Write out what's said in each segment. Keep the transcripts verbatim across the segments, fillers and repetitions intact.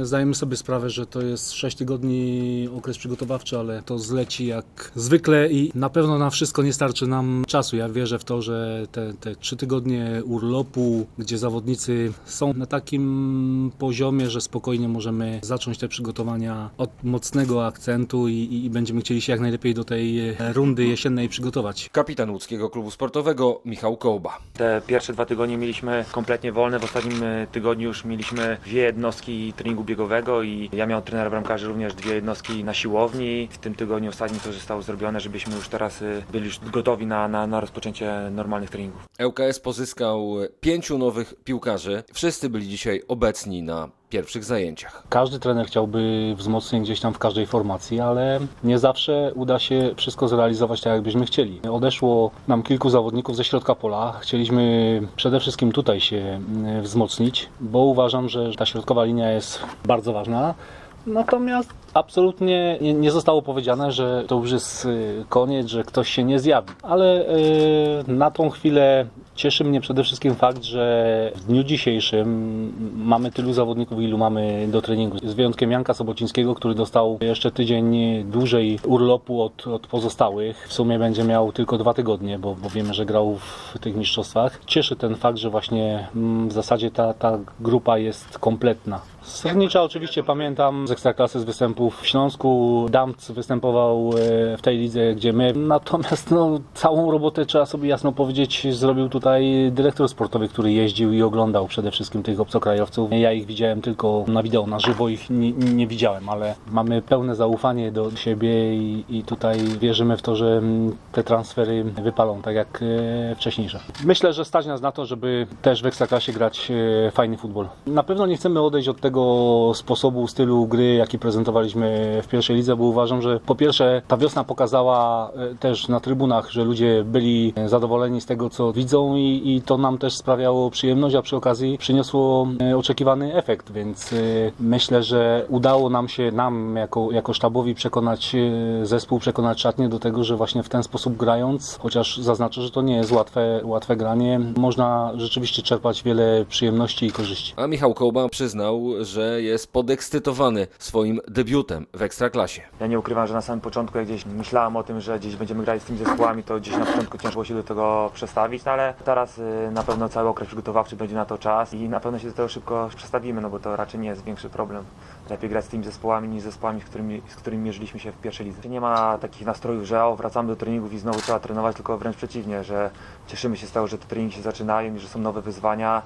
Zdajemy sobie sprawę, że to jest sześć tygodni okres przygotowawczy, ale to zleci jak zwykle i na pewno na wszystko nie starczy nam czasu. Ja wierzę w to, że te, te trzy tygodnie urlopu, gdzie zawodnicy są na takim poziomie, że spokojnie możemy zacząć te przygotowania od mocnego akcentu i, i będziemy chcieli się jak najlepiej do tej rundy jesiennej przygotować. Kapitan łódzkiego klubu sportowego Michał Kołba. Te pierwsze dwa tygodnie mieliśmy kompletnie wolne. W ostatnim tygodniu już mieliśmy dwie jednostki treningu biegowego i ja miałem trenera bramkarzy również dwie jednostki na siłowni. W tym tygodniu ostatnim to zostało zrobione, żebyśmy już teraz byli już gotowi na, na, na rozpoczęcie normalnych treningów. ŁKS pozyskał pięciu nowych piłkarzy. Wszyscy byli dzisiaj obecni na pierwszych zajęciach. Każdy trener chciałby wzmocnień gdzieś tam w każdej formacji, ale nie zawsze uda się wszystko zrealizować tak, jakbyśmy chcieli. Odeszło nam kilku zawodników ze środka pola. Chcieliśmy przede wszystkim tutaj się wzmocnić, bo uważam, że ta środkowa linia jest bardzo ważna. Natomiast absolutnie nie zostało powiedziane, że to już jest koniec, że ktoś się nie zjawi. Ale yy, na tą chwilę cieszy mnie przede wszystkim fakt, że w dniu dzisiejszym mamy tylu zawodników, ilu mamy do treningu. Z wyjątkiem Janka Sobocińskiego, który dostał jeszcze tydzień dłużej urlopu od, od pozostałych. W sumie będzie miał tylko dwa tygodnie, bo, bo wiemy, że grał w tych mistrzostwach. Cieszy ten fakt, że właśnie w zasadzie ta, ta grupa jest kompletna. Z Rybnicza oczywiście pamiętam z Ekstraklasy, z występów w Śląsku. Damc występował w tej lidze, gdzie my. Natomiast no, całą robotę, trzeba sobie jasno powiedzieć, zrobił tutaj dyrektor sportowy, który jeździł i oglądał przede wszystkim tych obcokrajowców. Ja ich widziałem tylko na wideo, na żywo ich nie, nie widziałem, ale mamy pełne zaufanie do siebie i, i tutaj wierzymy w to, że te transfery wypalą tak jak wcześniejsze. Myślę, że stać nas na to, żeby też w Ekstraklasie grać fajny futbol. Na pewno nie chcemy odejść od tego sposobu, stylu gry, jaki prezentowaliśmy w pierwszej lidze, bo uważam, że po pierwsze ta wiosna pokazała też na trybunach, że ludzie byli zadowoleni z tego, co widzą i, i to nam też sprawiało przyjemność, a przy okazji przyniosło oczekiwany efekt, więc myślę, że udało nam się, nam jako, jako sztabowi przekonać zespół, przekonać szatnię do tego, że właśnie w ten sposób grając, chociaż zaznaczę, że to nie jest łatwe, łatwe granie, można rzeczywiście czerpać wiele przyjemności i korzyści. A Michał Kołba przyznał, że jest podekscytowany swoim debiutem w Ekstraklasie. Ja nie ukrywam, że na samym początku, jak gdzieś myślałem o tym, że gdzieś będziemy grać z tymi zespołami, to gdzieś na początku ciężko było się do tego przestawić, no ale teraz na pewno cały okres przygotowawczy będzie na to czas i na pewno się do tego szybko przestawimy, no bo to raczej nie jest większy problem. Lepiej grać z tymi zespołami niż z zespołami, z którymi, z którymi mierzyliśmy się w pierwszej lidze. Nie ma takich nastrojów, że o, wracamy do treningów i znowu trzeba trenować, tylko wręcz przeciwnie, że cieszymy się z tego, że te treningi się zaczynają i że są nowe wyzwania,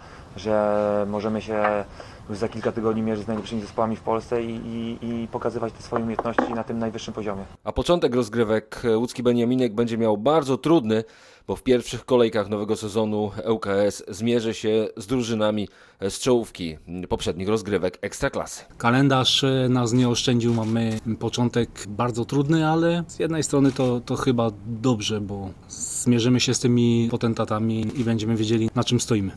że możemy się już za kilka tygodni mierzyć z najlepszymi zespołami w Polsce i, i, i pokazywać te swoje umiejętności na tym najwyższym poziomie. A początek rozgrywek łódzki Beniaminek będzie miał bardzo trudny, bo w pierwszych kolejkach nowego sezonu ŁKS zmierzy się z drużynami z czołówki poprzednich rozgrywek Ekstraklasy. Kalendarz nas nie oszczędził, mamy początek bardzo trudny, ale z jednej strony to, to chyba dobrze, bo zmierzymy się z tymi potentatami i będziemy wiedzieli, na czym stoimy.